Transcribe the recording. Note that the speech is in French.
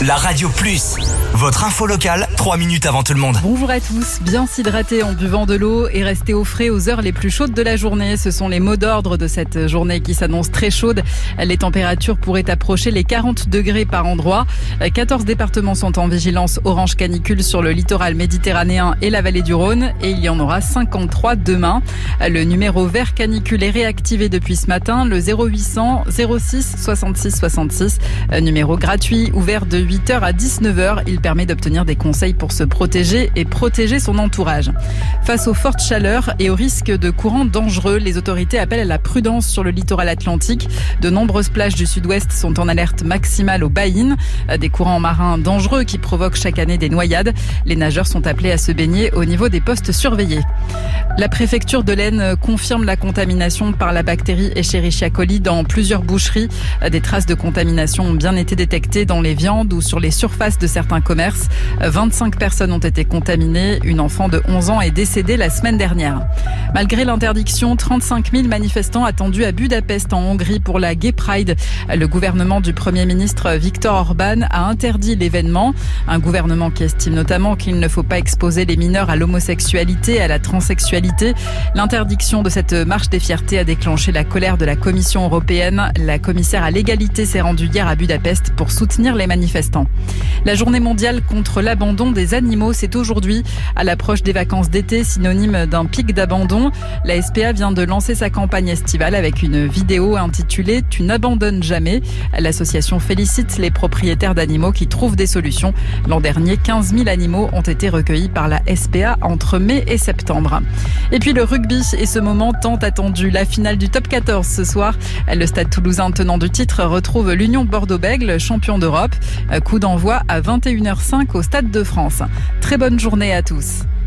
La Radio Plus, votre info locale, 3 minutes avant tout le monde. Bonjour à tous, bien s'hydrater en buvant de l'eau et rester au frais aux heures les plus chaudes de la journée. Ce sont les mots d'ordre de cette journée qui s'annonce très chaude. Les températures pourraient approcher les 40 degrés par endroit. 14 départements sont en vigilance orange canicule sur le littoral méditerranéen et la vallée du Rhône et il y en aura 53 demain. Le numéro vert canicule est réactivé depuis ce matin, le 0800 06 66 66. Numéro gratuit ouvert de 8h à 19h. Il permet d'obtenir des conseils pour se protéger et protéger son entourage. Face aux fortes chaleurs et au risque de courants dangereux, les autorités appellent à la prudence sur le littoral atlantique. De nombreuses plages du sud-ouest sont en alerte maximale aux baïnes. Des courants marins dangereux qui provoquent chaque année des noyades. Les nageurs sont appelés à se baigner au niveau des postes surveillés. La préfecture de l'Aisne confirme la contamination par la bactérie Escherichia coli dans plusieurs boucheries. Des traces de contamination ont bien été détectées dans les viandes ou sur les surfaces de certains commerces. 25 personnes ont été contaminées. Une enfant de 11 ans est décédée la semaine dernière. Malgré l'interdiction, 35 000 manifestants attendus à Budapest en Hongrie pour la Gay Pride. Le gouvernement du Premier ministre Viktor Orban a interdit l'événement. Un gouvernement qui estime notamment qu'il ne faut pas exposer les mineurs à l'homosexualité et à la transsexualité. L'interdiction de cette marche des fiertés a déclenché la colère de la Commission européenne. La commissaire à l'égalité s'est rendue hier à Budapest pour soutenir les manifestants. La journée mondiale contre l'abandon des animaux, c'est aujourd'hui. À l'approche des vacances d'été, synonyme d'un pic d'abandon, la SPA vient de lancer sa campagne estivale avec une vidéo intitulée « Tu n'abandonnes jamais ». L'association félicite les propriétaires d'animaux qui trouvent des solutions. L'an dernier, 15 000 animaux ont été recueillis par la SPA entre mai et septembre. Et puis le rugby est ce moment tant attendu. La finale du top 14 ce soir. Le Stade Toulousain tenant du titre retrouve l'Union Bordeaux-Bègles, champion d'Europe. Coup d'envoi à 21h05 au Stade de France. Très bonne journée à tous.